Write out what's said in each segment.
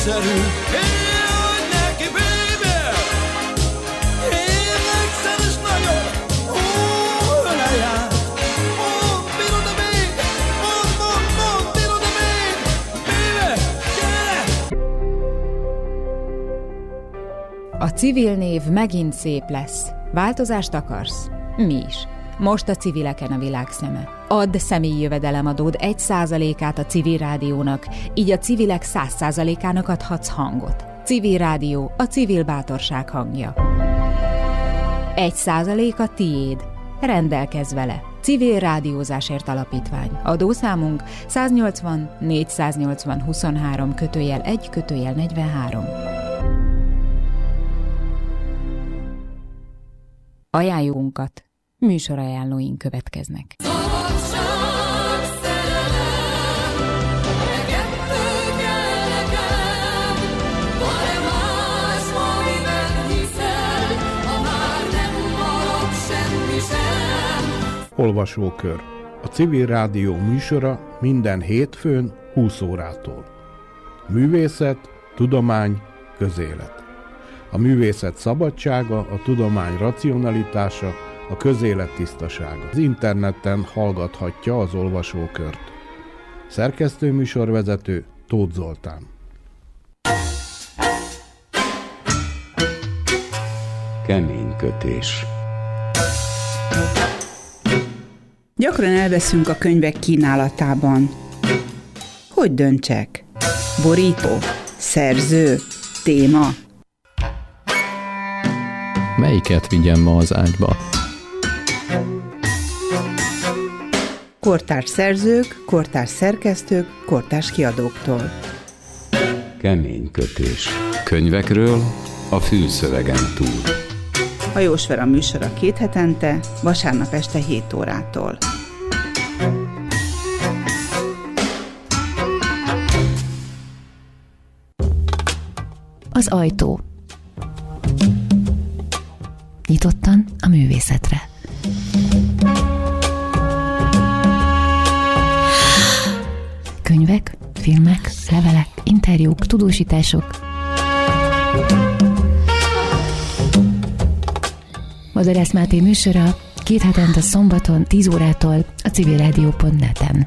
népszerű. Élj neki, baby! Énekszel és nagyon, öleját. Bírod a még, bírod a még, baby, gyere! A civil név megint szép lesz. Változást akarsz? Mi is. Most a civileken a világ szeme. Add személyi jövedelemadód 1%-át a civil rádiónak, így a civilek 100%-ának adhatsz hangot. Civil rádió, a civil bátorság hangja. 1% a tiéd. Rendelkezz vele. Civil Rádiózásért Alapítvány. Adószámunk 180 480 23 /1 /43. Ajánlónkat, műsorajánlóink következnek. Olvasókör. A Civil Rádió műsora minden hétfőn 20 órától. Művészet, tudomány, közélet. A művészet szabadsága, a tudomány racionalitása, a közélet tisztasága. Az interneten hallgathatja az olvasókört. Szerkesztő műsorvezető Tóth Zoltán. Keménykötés. Gyakran elveszünk a könyvek kínálatában. Hogy döntsek? Borító? Szerző? Téma? Melyiket vigyem ma az ágyba? Kortárs szerzők, kortárs szerkesztők, kortárs kiadóktól. Keménykötés. Könyvekről a fülszövegen túl. Hajós Vera műsora 2 hetente, vasárnap este 7 órától. Az ajtó. Nyitottan a művészetre. Könyvek, filmek, levelek, interjúk, tudósítások. Madarász Máté műsora 2 hetente szombaton 10 órától a civilradio.net-en.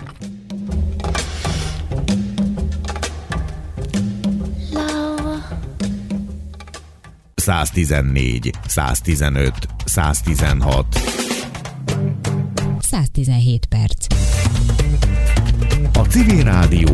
114, 115, 116. 117 perc. A Civil Rádió